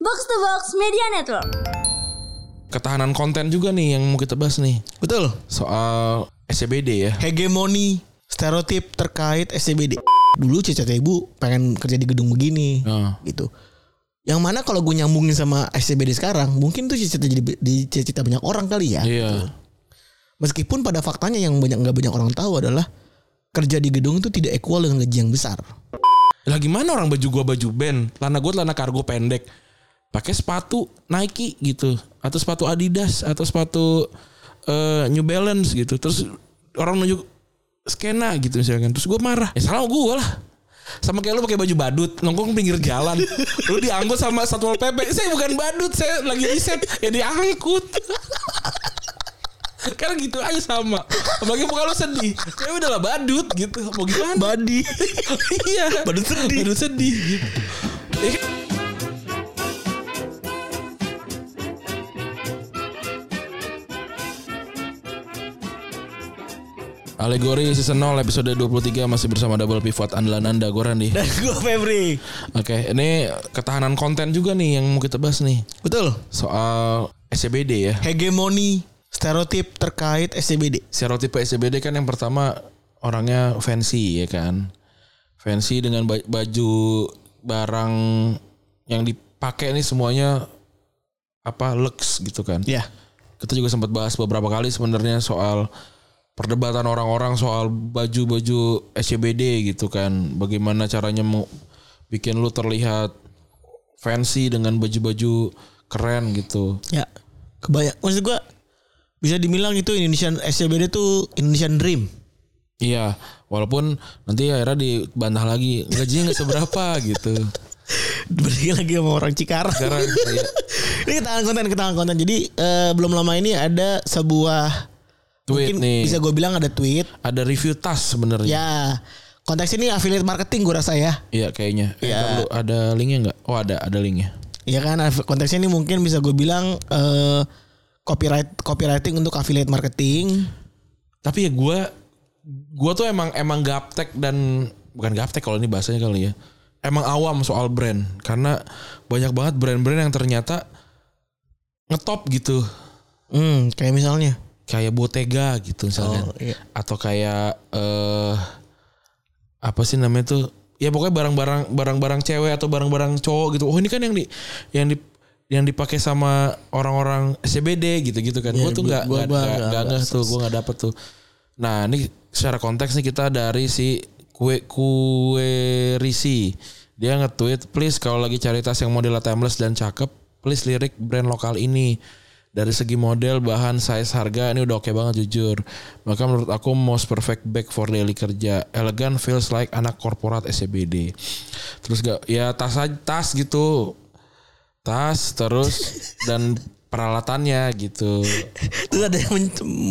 Box to Box Media Network. Ketahanan konten juga nih yang mau kita bahas nih. Betul. Soal SCBD ya. Hegemoni stereotip terkait SCBD. Dulu cita-cita ibu pengen kerja di gedung begini, gitu. Yang mana kalau gue nyambungin sama SCBD sekarang, mungkin tuh cita-cita banyak orang kali ya. Iya. Gitu. Meskipun pada faktanya yang nggak banyak orang tahu adalah kerja di gedung itu tidak equal dengan gaji yang besar. Lah gimana orang baju gua baju band, celana gua celana kargo pendek, pakai sepatu Nike gitu, atau sepatu Adidas, atau sepatu New Balance gitu, terus orang nunjuk skena gitu misalkan, terus gua marah, ya salah gua lah. Sama kayak lu pakai baju badut nongkrong pinggir jalan, lu diangkut sama Satpol PP, saya bukan badut, saya lagi riset, ya diangkut. Karena gitu aja sama. Apalagi muka lu sedih, ya udahlah badut gitu, mau gimana? Badi. Iya, Badut sedih. Badut sedih gitu. Ya kan? Alegori Season 0 episode 23 masih bersama Double Pivot andalan Anda, gue Randy. Dan gue Febri. Oke, ini ketahanan konten juga nih yang mau kita bahas nih. Betul. Soal SCBD ya. Hegemoni stereotip terkait SCBD. Stereotip SCBD kan yang pertama orangnya fancy ya kan. Fancy dengan baju barang yang dipakai nih semuanya apa lux gitu kan. Ya. Kita juga sempat bahas beberapa kali sebenarnya soal perdebatan orang-orang soal baju-baju SCBD gitu kan. Bagaimana caranya mau bikin lu terlihat fancy dengan baju-baju keren gitu. Ya. Kebanyak. Maksud gue bisa dibilang itu Indonesian SCBD itu Indonesian Dream. Iya, walaupun nanti akhirnya dibantah lagi gajinya nggak seberapa gitu. Berdiri lagi sama orang Cikarang. Sekarang ya. Ini ketahanan konten. Jadi belum lama ini ada sebuah Tweet mungkin nih. bisa gue bilang ada tweet. Ada review tas sebenarnya. Ya, konteks ini affiliate marketing gue rasa ya. Iya kayaknya. Ya. Ada linknya nggak? Oh ada linknya. Iya kan, konteksnya ini mungkin bisa gue bilang copywriting untuk affiliate marketing. Tapi ya gue tuh emang gaptek dan bukan gaptek kalau ini bahasanya kali ya. Emang awam soal brand karena banyak banget brand-brand yang ternyata ngetop gitu. Kayak misalnya Kayak Bottega gitu misalnya. Oh, iya. Atau kayak apa sih namanya tuh? Ya pokoknya barang-barang cewek atau barang-barang cowok gitu. Oh ini kan yang dipakai sama orang-orang SCBD gitu kan. Ya, gue tuh nggak tuh, gue nggak dapet tuh. Nah ini secara konteks nih kita dari si kue risi. Dia nge-tweet, please kalau lagi cari tas yang modelnya timeless dan cakep, please lirik brand lokal ini. Dari segi model, bahan, size, harga ini udah oke banget jujur. Maka menurut aku most perfect bag for daily kerja. Elegan feels like anak korporat SCBD. Terus ya tas gitu. Tas terus dan peralatannya gitu. terus ada yang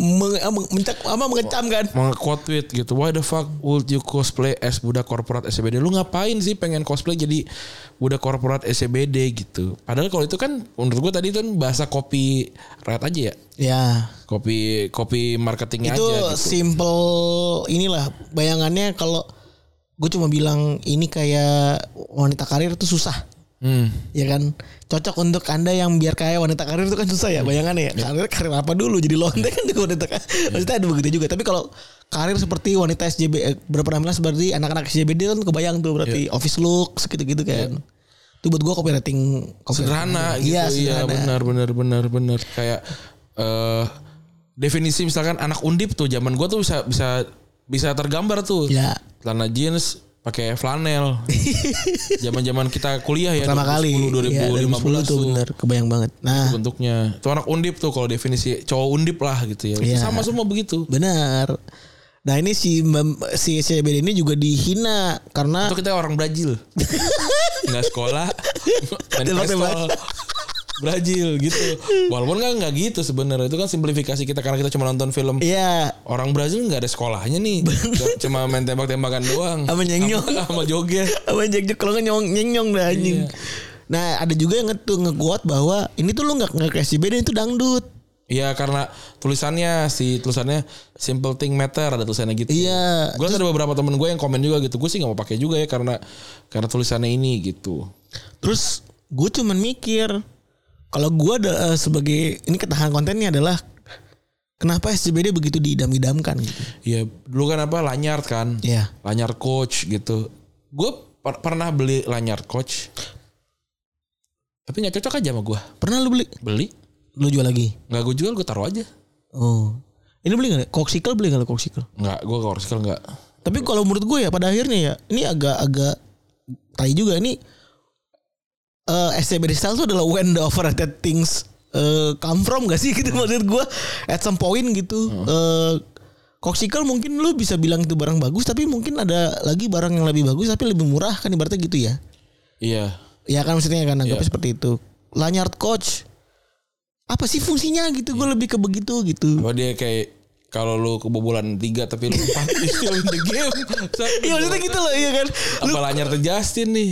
mengecam kan. Meng-quote tweet gitu. Why the fuck would you cosplay as budak korporat SCBD? Lu ngapain sih pengen cosplay jadi budak korporat SCBD gitu? Padahal kalau itu kan menurut gue tadi itu kan bahasa copyright aja ya. Ya. Copy marketingnya itu aja gitu. simple inilah bayangannya kalau gue cuma bilang ini kayak wanita karir itu susah. Ya kan, cocok untuk Anda yang biar kayak wanita karir itu kan susah ya bayangannya ya. Karir apa dulu jadi lonte kan juga wanita karir. Maksudnya ada begitu juga. Tapi kalau karir seperti wanita SCBD berpenampilan seperti anak-anak SCBD kan kebayang tuh berarti office look gitu-gitu kan. Itu buat gue copywriting sederhana gitu. Iya benar. Kayak definisi misalkan anak undip tuh zaman gue tuh bisa tergambar tuh. Ya. Celana jeans pakai flanel. Zaman-zaman kita kuliah ya. Pertama kali 2015 tuh bener kebayang banget. Nah, bentuknya. Itu anak undip tuh kalau definisi cowok undip lah gitu ya. Iya. Sama semua begitu. Benar. Nah, ini si SCBD ini juga dihina karena itu kita orang Brazil. Enggak sekolah. Main pistol. Brazil gitu. Walaupun kan nggak gitu sebenarnya, itu kan simplifikasi kita karena kita cuma nonton film. Iya. Orang Brazil nggak ada sekolahnya nih, cuma main tembak-tembakan doang. Sama nyenyong, sama joget, sama joget kalau nyenyong dah anjing. Iya. Nah ada juga yang nge-quote bahwa ini tuh lu nggak kasih beda itu dangdut. Iya karena tulisannya simple thing matter, ada tulisannya gitu. Iya. Gue ada beberapa temen gue yang komen juga gitu. Gue sih nggak mau pakai juga ya karena tulisannya ini gitu. Terus gue cuman mikir kalau gue sebagai ini ketahanan kontennya adalah kenapa SCBD begitu diidam-idamkan gitu. Iya, dulu kan apa lanyard kan? Iya. Lanyard coach gitu. Gue pernah beli lanyard coach. Tapi gak cocok aja sama gue. Pernah lu beli? Beli. Lu jual lagi? Gak gue jual, gue taruh aja. Oh. Ini beli gak? Coxicle beli gak lu Coxicle? Enggak, gue Coxicle enggak. Tapi kalau menurut gue ya pada akhirnya ya ini agak tai juga ini SCBD style itu adalah when the overrated things come from gak sih gitu maksud gue at some point gitu. Coxicle mungkin lu bisa bilang itu barang bagus tapi mungkin ada lagi barang yang lebih bagus tapi lebih murah kan ibaratnya gitu ya. Iya. Ya kan maksudnya kan anggapnya seperti itu. Lanyard coach apa sih fungsinya gitu? Gue lebih ke begitu gitu. Oh dia kayak kalau lu kebobolan 3 tapi lu 4 still in the game. Iya maksudnya gitu loh iya kan. Apa Lanyard Justin nih?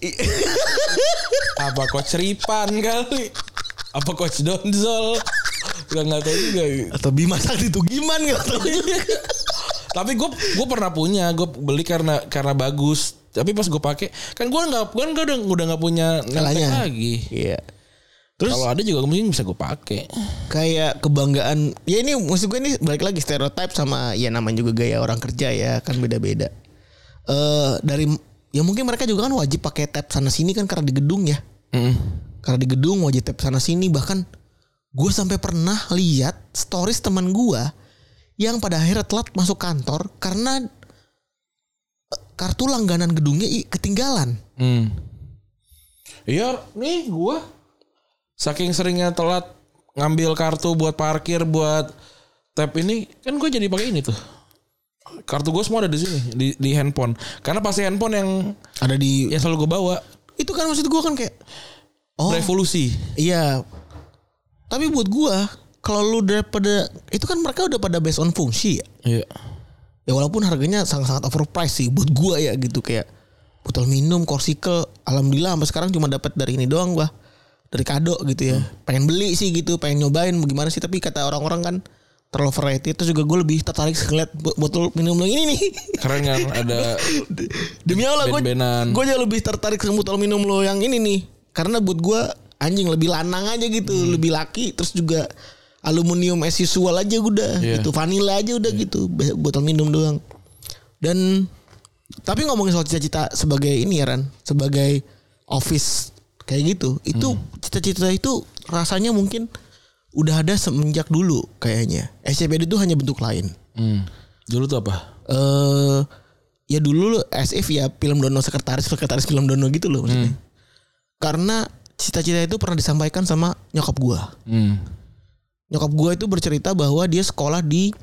Apa coach Ripan kali? Apa coach Donzol? Gak tahu juga. Atau Bima Sakti Tugiman gak tahu juga. Tapi gue pernah punya, gue beli karena bagus. Tapi pas gue pakai kan gue udah nggak punya nempel lagi. Iya. Terus kalau ada juga mungkin bisa gue pakai. Kayak kebanggaan. Ya ini maksud gue ini balik lagi stereotip sama ya namanya juga gaya orang kerja ya kan beda-beda. Dari ya mungkin mereka juga kan wajib pakai tab sana sini kan karena di gedung ya. Karena di gedung wajib tab sana sini bahkan gue sampai pernah lihat stories teman gue yang pada akhirnya telat masuk kantor karena kartu langganan gedungnya ketinggalan. Iya, nih gue saking seringnya telat ngambil kartu buat parkir buat tap ini kan gue jadi pakai ini tuh. Kartu gue semua ada di sini di handphone. Karena pasti handphone yang ada di yang selalu gue bawa. Itu kan maksud gue kan kayak revolusi. Iya. Tapi buat gue kalau lu daripada itu kan mereka udah pada based on fungsi ya. Iya. Ya walaupun harganya sangat-sangat overpriced sih buat gue ya gitu kayak botol minum Coxicle alhamdulillah sampai sekarang cuma dapat dari ini doang gua. Dari kado gitu ya. Pengen beli sih gitu, pengen nyobain gimana sih tapi kata orang-orang kan terlalu overrated. Terus juga gue lebih tertarik ngeliat botol minum yang ini nih. Keren kan ada demi Allah gue jauh lebih tertarik sama botol minum lo yang ini nih. Karena buat gue anjing lebih lanang aja gitu, lebih laki. Terus juga aluminium as usual aja udah gitu, vanilla aja udah gitu, botol minum doang. Dan tapi ngomongin soal cita-cita sebagai ini ya Ran, sebagai office kayak gitu, itu cita-cita itu rasanya mungkin udah ada semenjak dulu kayaknya. SCBD itu hanya bentuk lain. Dulu tuh apa? Ya dulu as if ya film Dono sekretaris film Dono gitu loh maksudnya. Karena cita-cita itu pernah disampaikan sama nyokap gua. Nyokap gue itu bercerita bahwa dia sekolah di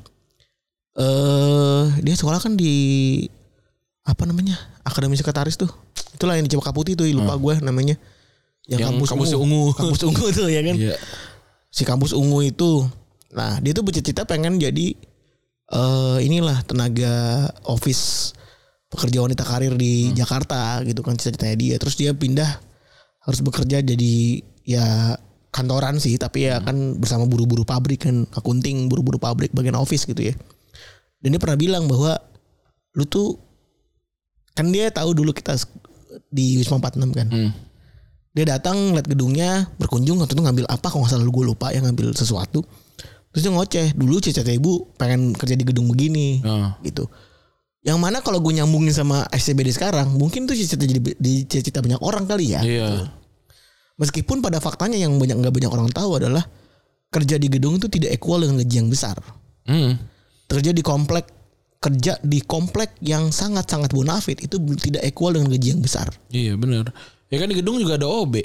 dia sekolah kan di apa namanya Akademi Sekretaris tuh, itulah yang di Cempaka Putih tuh lupa gue namanya yang kampus ungu kampus ungu tuh ya kan. Si kampus ungu itu, nah dia tuh bercita-cita pengen jadi inilah tenaga office pekerja wanita karir di Jakarta gitu kan cita-citanya dia. Terus dia pindah harus bekerja jadi ya kantoran sih tapi ya kan bersama buru-buru pabrik kan akunting buru-buru pabrik bagian office gitu ya. Dan dia pernah bilang bahwa lu tuh kan dia tahu dulu kita di Wisma 46 kan. Dia datang lihat gedungnya berkunjung waktu itu ngambil apa kalau nggak salah gue lupa ya ngambil sesuatu. Terus dia ngoceh dulu cita-cita ibu pengen kerja di gedung begini gitu. Yang mana kalau gue nyambungin sama SCBD sekarang mungkin tuh cita-cita banyak orang kali ya. Gitu. Meskipun pada faktanya yang nggak banyak orang tahu adalah kerja di gedung itu tidak equal dengan gaji yang besar. Kerja di komplek yang sangat-sangat bonafit itu tidak equal dengan gaji yang besar. Iya benar. Ya kan di gedung juga ada OB.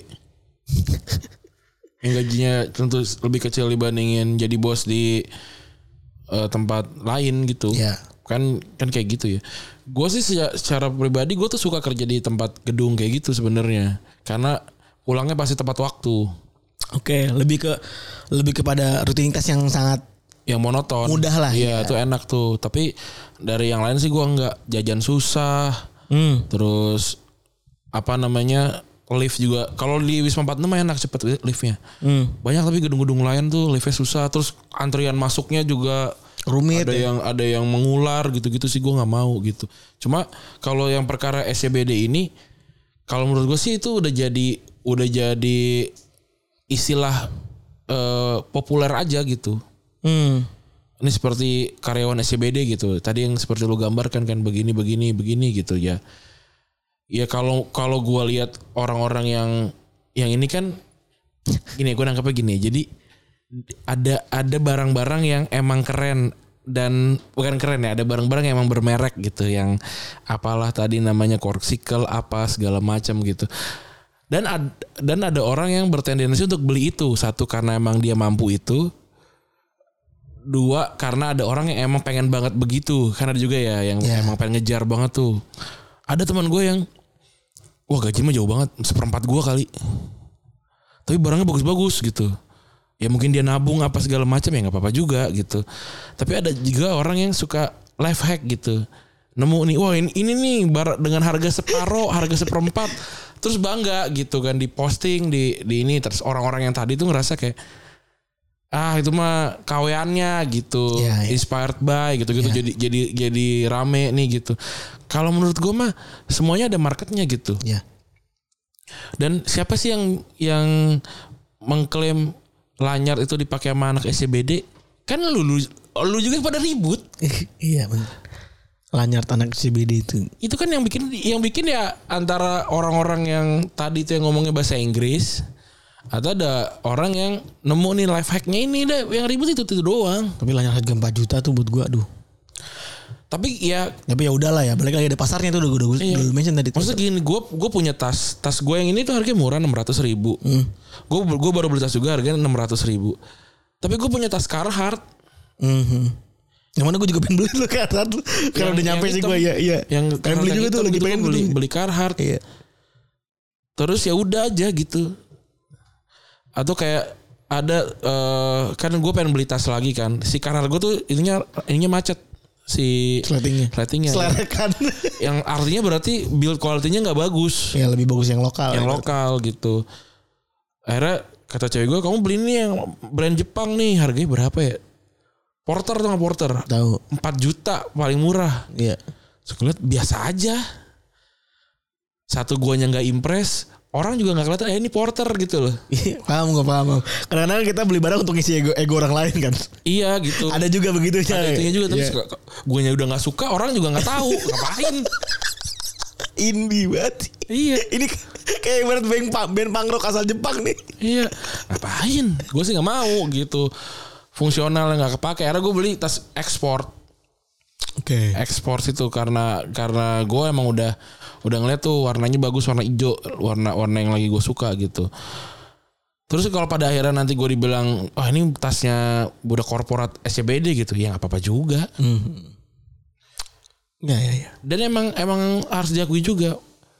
Yang gajinya tentu lebih kecil dibandingin jadi bos di tempat lain gitu. Iya. Kan kayak gitu ya. Gue sih secara pribadi gue tuh suka kerja di tempat gedung kayak gitu sebenarnya. Karena pulangnya pasti tepat waktu. Oke, lebih kepada rutinitas yang sangat yang monoton. Mudah lah. Iya, itu enak tuh. Tapi dari yang lain sih gua enggak jajan susah. Terus apa namanya? Lift juga. Kalau di Wisma 46 enak cepet liftnya. Banyak tapi gedung-gedung lain tuh liftnya susah. Terus antrian masuknya juga rumit. Ada yang mengular gitu-gitu sih gua enggak mau gitu. Cuma kalau yang perkara SCBD ini kalau menurut gue sih itu udah jadi udah jadi istilah populer aja gitu. Ini seperti karyawan SCBD gitu. Tadi yang seperti lu gambarkan kan begini gitu ya. Ya kalau gue lihat orang-orang yang ini kan gini, gue nangkepnya gini. Jadi ada barang-barang yang emang keren dan bukan keren ya. Ada barang-barang yang emang bermerek gitu, yang apalah tadi namanya Corkcicle apa segala macam gitu. Dan ada orang yang bertendensi untuk beli itu. Satu, karena emang dia mampu itu. Dua, karena ada orang yang emang pengen banget begitu. Karena ada juga ya yang emang pengen ngejar banget tuh. Ada teman gue yang wah gaji mah jauh banget, 1/4 gue kali. Tapi barangnya bagus-bagus gitu. Ya mungkin dia nabung apa segala macam, ya gak apa-apa juga gitu. Tapi ada juga orang yang suka life hack gitu. Nemu nih, wah ini nih dengan harga separoh, harga 1/4. Terus bangga gitu kan, diposting di ini. Terus orang-orang yang tadi tuh ngerasa kayak itu mah kaweannya gitu, inspired by gitu. Jadi rame nih gitu. Kalau menurut gue mah semuanya ada marketnya gitu. Dan siapa sih yang mengklaim lanyar itu dipakai sama anak SCBD? Kan lu juga pada ribut. Iya benar. Lanyar anak SCBD itu kan yang bikin ya antara orang-orang yang tadi tuh yang ngomongnya bahasa Inggris, atau ada orang yang nemu nih life hacknya ini deh, yang ribut itu doang. Tapi lanyar harga 4 juta tuh buat gua, aduh. Tapi ya udahlah ya, balik lagi ada pasarnya tuh udah gue mention tadi. Maksudnya gini, gue punya tas gue yang ini tuh harganya murah 600.000. Gue baru beli tas juga harganya 600.000. Tapi gue punya tas Carhartt. Yang mana gue juga pengen beli lo Carhartt. Kalau udah nyampe sih gue iya. Yang pengen beli juga tuh, lagi pengen beli Carhartt. Iya. Terus ya udah aja gitu. Atau kayak ada kan gue pengen beli tas lagi kan. Si Carhartt gue tuh ininya macet. Si ratingnya selerekan. Yang artinya berarti build quality-nya nggak bagus. Ya lebih bagus yang lokal. Yang lokal gitu. Akhirnya kata cewek gue, kamu beli nih yang brand Jepang nih, harganya berapa ya? Porter tuh nggak Porter? Tahu. 4 juta paling murah. Iya. Sekelet biasa aja. Satu guanya nggak impress. Orang juga gak kelihatan ini Porter gitu loh. Paham. Kadang-kadang kita beli barang untuk ngisi ego orang lain kan. Iya gitu. Ada juga begitu. Ada itunya juga. Tapi guanya udah gak suka, orang juga gak tahu. Ngapain. Indie banget. Iya. Ini kayak ibarat band punk rock asal Jepang nih. Iya. Ngapain. Gue sih gak mau gitu. Fungsional gak kepake. Akhirnya gue beli tas ekspor. Oke. Ekspor itu karena gue emang udah ngeliat tuh warnanya bagus, warna hijau, warna yang lagi gue suka gitu. Terus kalau pada akhirnya nanti gue dibilang, ini tasnya budak korporat SCBD gitu, ya nggak apa-apa juga. Ya. Dan emang harus diakui juga,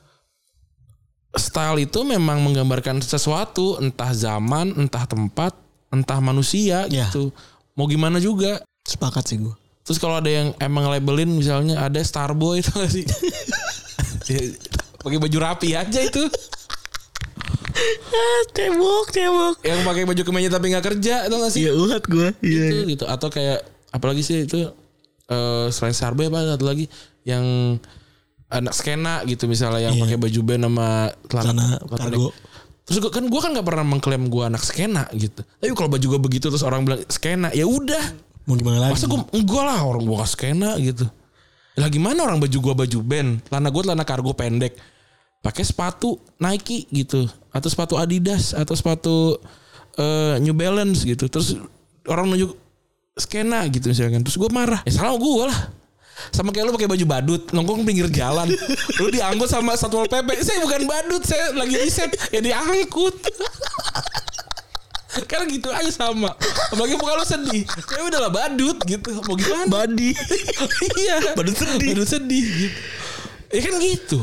style itu memang menggambarkan sesuatu, entah zaman, entah tempat, entah manusia gitu. Mau gimana juga. Sepakat sih gue. Terus kalau ada yang emang labelin, misalnya ada Starboy itu gak sih? Pakai baju rapi aja itu. Cebok. Yang pakai baju kemeja tapi nggak kerja, itu nggak sih? Iya uhat gue. Itu gitu. Atau kayak apalagi sih itu selain Starboy apa satu lagi yang anak skena gitu misalnya yang pakai baju band sama celana kargo. Terus gue kan nggak pernah mengklaim gue anak skena gitu. Tapi kalau baju gue begitu terus orang bilang skena, ya udah. Mau gimana lagi? Masa gue lah orang gue gak skena gitu. Lah gimana orang baju gue baju band, celana kargo pendek, pakai sepatu Nike gitu, atau sepatu Adidas, atau sepatu New Balance gitu. Terus orang nunjuk skena gitu misalkan. Terus gue marah. Ya salah gue lah. Sama kayak lu pakai baju badut, nongkrong pinggir jalan. Lu diangkut sama Satpol PP. Saya bukan badut, saya lagi riset. Ya diangkut. Karena gitu aja sama. Apalagi muka lu sedih. Ya udahlah badut gitu. Mau gimana? Badi. Iya. Badut sedih gitu. Ya kan gitu.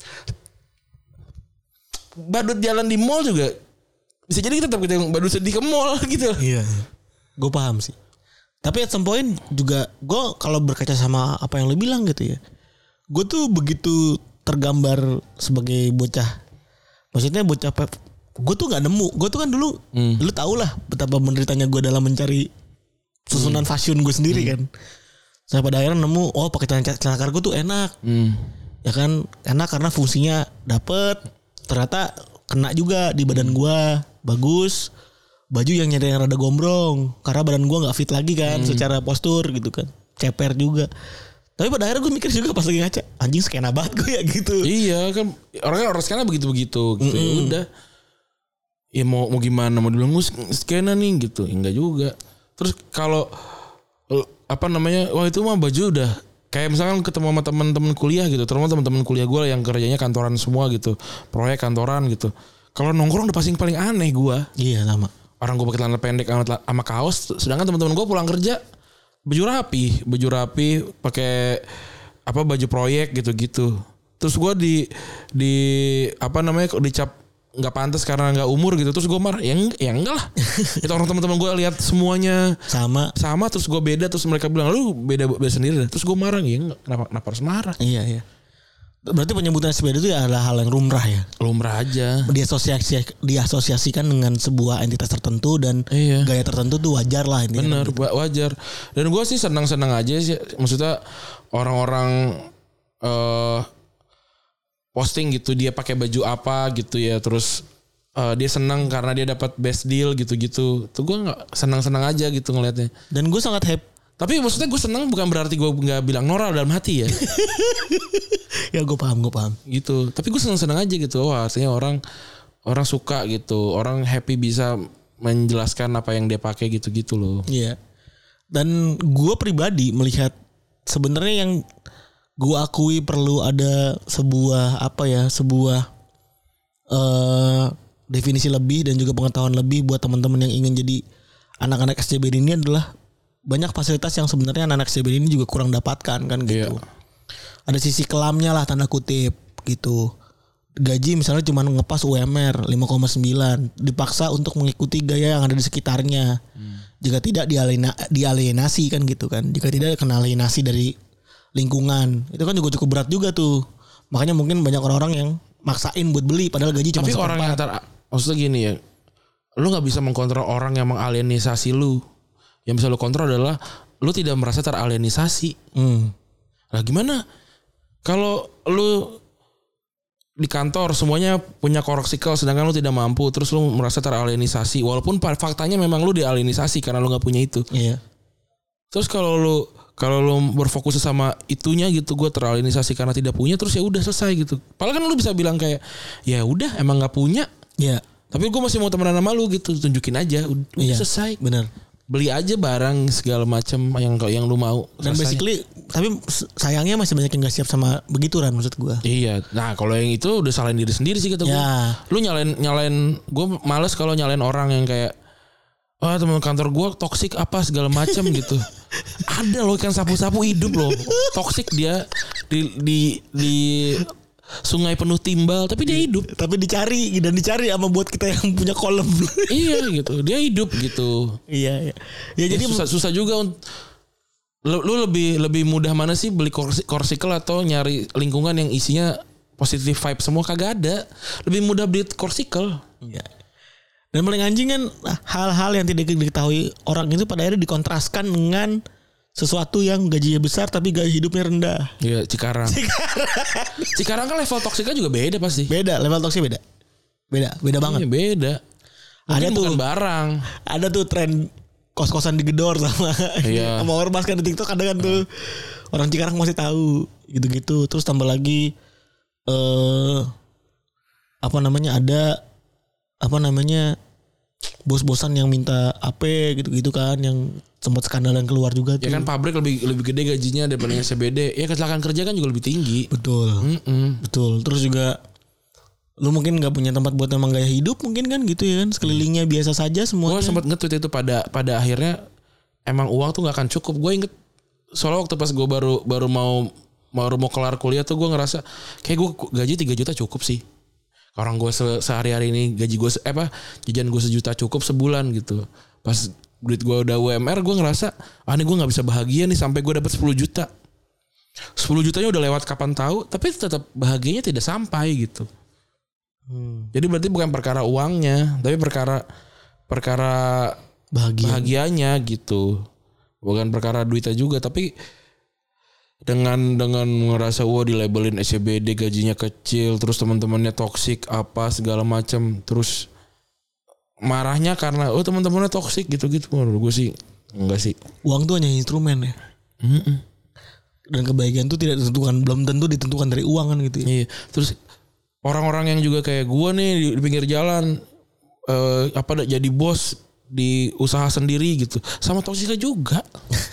Badut jalan di mall juga bisa jadi kita tetap badut sedih ke mall gitu. Iya. Gue paham sih. Tapi at some point juga gue kalau berkaca sama apa yang lu bilang gitu ya. Gue tuh begitu tergambar sebagai bocah. Maksudnya bocah gue tuh nggak nemu. Gue tuh kan dulu, lu tau lah betapa menderitanya gue dalam mencari susunan fashion gue sendiri kan. Saya pada akhirnya nemu, pakai celana kargo tuh enak. Ya kan, enak karena fungsinya dapet. Ternyata kena juga di badan gua. Bagus. Baju yang rada gombrong karena badan gua nggak fit lagi kan secara postur gitu kan. Ceper juga. Tapi pada akhirnya gue mikir juga pas lagi ngaca, anjing skena banget gue ya gitu. Iya kan orang skena begitu gitu. Ya udah. Ya mau gimana, mau dibilang skena nih gitu. Enggak juga. Terus kalau wah itu mah baju udah kayak misalkan ketemu sama teman-teman kuliah gitu. Terutama teman-teman kuliah gue yang kerjanya kantoran semua gitu. Proyek kantoran gitu. Kalau nongkrong udah paling aneh gue. Iya sama. Orang gue pakai celana pendek sama kaos, sedangkan teman-teman gue pulang kerja baju rapi, pakai baju proyek gitu-gitu. Terus gue dicap nggak pantas karena nggak umur gitu. Terus gue marah, ya enggak lah. Itu orang teman-teman gue lihat semuanya sama, terus gue beda, terus mereka bilang lu beda sendiri. Terus gue marah, ya enggak, kenapa harus marah? Iya. Berarti penyebutan sepeda itu adalah hal yang lumrah ya. Lumrah aja. Diasosiasikan dengan sebuah entitas tertentu dan gaya tertentu tuh wajar lah ini. Bener, wajar. Dan gue sih senang-senang aja sih. Maksudnya orang-orang posting gitu dia pakai baju apa gitu ya. Terus dia senang karena dia dapat best deal gitu-gitu. Tuh gue nggak senang-senang aja gitu ngelihatnya. Dan gue sangat happy. Tapi maksudnya gue senang bukan berarti gue nggak bilang norak dalam hati ya. Ya gue paham. Gitu. Tapi gue senang-senang aja gitu. Wah, artinya orang suka gitu. Orang happy bisa menjelaskan apa yang dia pakai gitu-gitu loh. Iya. Dan gue pribadi melihat sebenarnya yang gue akui perlu ada sebuah definisi lebih dan juga pengetahuan lebih buat teman-teman yang ingin jadi anak-anak SCBD ini adalah banyak fasilitas yang sebenarnya anak-anak SCBD ini juga kurang dapatkan kan gitu. Iya. Ada sisi kelamnya lah tanda kutip gitu. Gaji misalnya cuma ngepas UMR 5,9, dipaksa untuk mengikuti gaya yang ada di sekitarnya. Jika tidak dialienasi kan gitu kan. Jika tidak kena alienasi dari lingkungan. Itu kan juga cukup berat juga tuh. Makanya mungkin banyak orang-orang yang maksain buat beli padahal gaji cuma tapi orang yang maksudnya gini ya. Lu enggak bisa mengkontrol orang yang mengalienisasi lu. Yang bisa lu kontrol adalah lu tidak merasa teralienisasi. Nah gimana? Kalau lu di kantor semuanya punya koroksikal sedangkan lu tidak mampu, terus lu merasa teralienisasi walaupun faktanya memang lu dialienisasi karena lu nggak punya itu. Iya. Terus kalau lu berfokus sama itunya gitu, gue teralienisasi karena tidak punya, terus ya udah selesai gitu. Padahal kan lu bisa bilang kayak ya udah emang nggak punya. Iya. Tapi gue masih mau temenan sama lu gitu, tunjukin aja, udah selesai. Benar. Beli aja barang segala macam yang lu mau. Dan basically tapi sayangnya masih banyak yang gak siap sama begitu Ran maksud gue. Iya. Nah kalau yang itu udah salahin diri sendiri sih kata gue. Lu nyalain gue males kalau nyalain orang yang kayak teman kantor gue toksik apa segala macam gitu. Ada loh ikan sapu-sapu hidup loh. Toksik dia di sungai penuh timbal tapi dia hidup. Tapi dicari sama buat kita yang punya kolam. Iya gitu. Dia hidup gitu. Iya. Ya jadi susah juga. Lu lebih mudah mana sih beli korsikel atau nyari lingkungan yang isinya positive vibe semua? Kagak ada. Lebih mudah beli korsikel. Iya. Dan paling anjing kan hal-hal yang tidak diketahui orang itu pada akhirnya dikontraskan dengan sesuatu yang gajinya besar tapi gaya hidupnya rendah. Iya, Cikarang kan level toksiknya juga beda pasti. Beda, level toksiknya beda banget. Iya, beda. Mungkin ada bukan barang. Ada tuh tren kos-kosan digedor sama sama ormas kan di TikTok ada kan tuh. Orang Cikarang masih tahu gitu-gitu. Terus tambah lagi ada bos-bosan yang minta AP gitu-gitu kan yang sempat skandal yang keluar juga tuh. Ya kan pabrik lebih gede gajinya daripada SCBD. Ya kecelakaan kerja kan juga lebih tinggi. Betul. Betul. Terus juga lu mungkin nggak punya tempat buat emang gaya hidup mungkin kan gitu ya kan, sekelilingnya biasa saja semuanya. Gue sempat nge-tweet itu pada akhirnya emang uang tuh nggak akan cukup. Gue inget soalnya waktu pas gue baru mau kelar kuliah tuh gue ngerasa kayak gue gaji 3 juta cukup sih. Orang gue sehari-hari ini gaji gue jajan gue 1 juta cukup sebulan gitu. Pas duit gue udah UMR gue ngerasa ini gue nggak bisa bahagia nih sampai gue dapat 10 juta. 10 jutanya udah lewat kapan tahu, tapi tetap bahagianya tidak sampai gitu. Jadi berarti bukan perkara uangnya, tapi perkara bahagianya gitu. Bukan perkara duitnya juga, tapi dengan ngerasa wah dilabelin SCBD gajinya kecil, terus teman-temannya toksik apa segala macam, terus marahnya karena teman-temannya toksik gitu-gitu. Menurut gue sih enggak sih. Uang tuh hanya instrumen ya. Dan kebaikan tuh tidak ditentukan, belum tentu ditentukan dari uang kan gitu ya. Iya. Terus orang-orang yang juga kayak gue nih di pinggir jalan jadi bos di usaha sendiri gitu, sama toksiknya juga.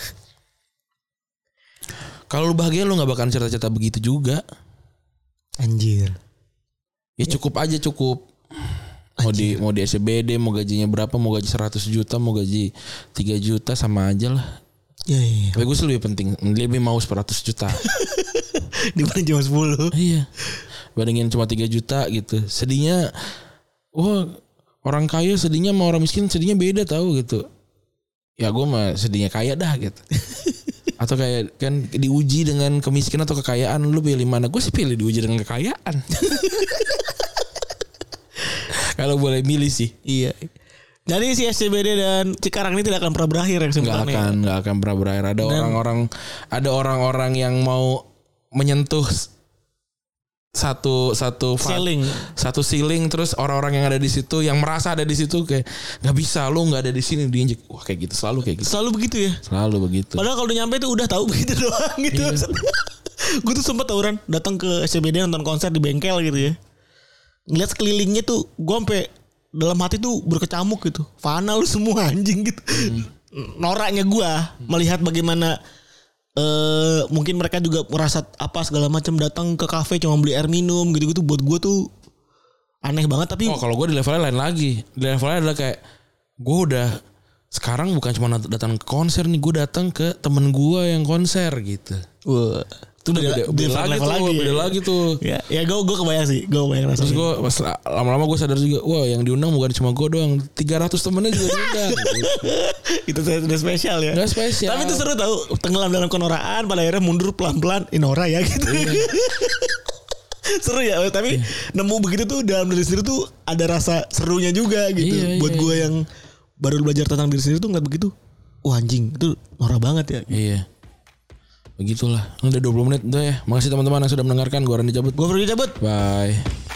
Kalau lu bahagia lu nggak bakalan cerita-cerita begitu juga. Anjir. Ya cukup aja cukup. Mau di SCBD, mau gajinya berapa, mau gaji 100 juta, mau gaji 3 juta sama aja lah. Iya. Tapi gue sih lebih penting, lebih mau 100 juta. Dibanding cuma 10. Iya. Bandingin cuma 3 juta gitu. Sedihnya, orang kaya sedihnya sama orang miskin sedihnya beda tahu gitu. Ya gue mah sedihnya kaya dah gitu. Atau kayak kan diuji dengan kemiskinan atau kekayaan, lu pilih mana? Gue sih pilih diuji dengan kekayaan. Kalau boleh milih sih. Iya. Jadi si SCBD dan Cikarang ini tidak akan pernah berakhir yang sebenarnya. Nggak akan pernah berakhir. Ada orang-orang yang mau menyentuh satu ceiling, terus orang-orang yang ada di situ yang merasa ada di situ kayak nggak bisa, lu nggak ada di sini, diinjek. Wah kayak gitu, selalu kayak gitu. Selalu begitu ya. Selalu begitu. Padahal kalau udah nyampe tuh udah tahu begitu doang gitu. Iya. Gue tuh sempet tawuran datang ke SCBD nonton konser di bengkel gitu ya. Ngeliat sekelilingnya tuh gue sampai dalam hati tuh berkecamuk gitu. Fana lu semua anjing gitu. Noraknya gue melihat bagaimana mungkin mereka juga merasa apa segala macam, datang ke kafe cuma beli air minum gitu-gitu. Buat gue tuh aneh banget. Tapi kalau gue di levelnya lain lagi. Di levelnya adalah kayak gue udah sekarang bukan cuma datang ke konser nih, gue datang ke temen gue yang konser gitu. Wah, itu beda lagi tuh. Ya gue kebayang sih, gue kebayang rasanya. Terus gue pas lama-lama gue sadar juga, wah yang diundang bukan cuma gue doang, 300 temennya juga diundang. Itu udah spesial ya. Udah spesial. Tapi itu seru tau, tenggelam dalam kenoraan, pada akhirnya mundur pelan-pelan, Nora ya gitu. Seru ya, tapi nemu begitu tuh dalam diri sendiri tuh ada rasa serunya juga gitu. Buat gue yang baru belajar tentang diri sendiri tuh ngeliat begitu, wah anjing itu Nora banget ya. Iya. Begitulah. Udah 20 menit udah ya. Makasih teman-teman yang sudah mendengarkan. Gue Randy cabut. Gue pergi cabut. Bye.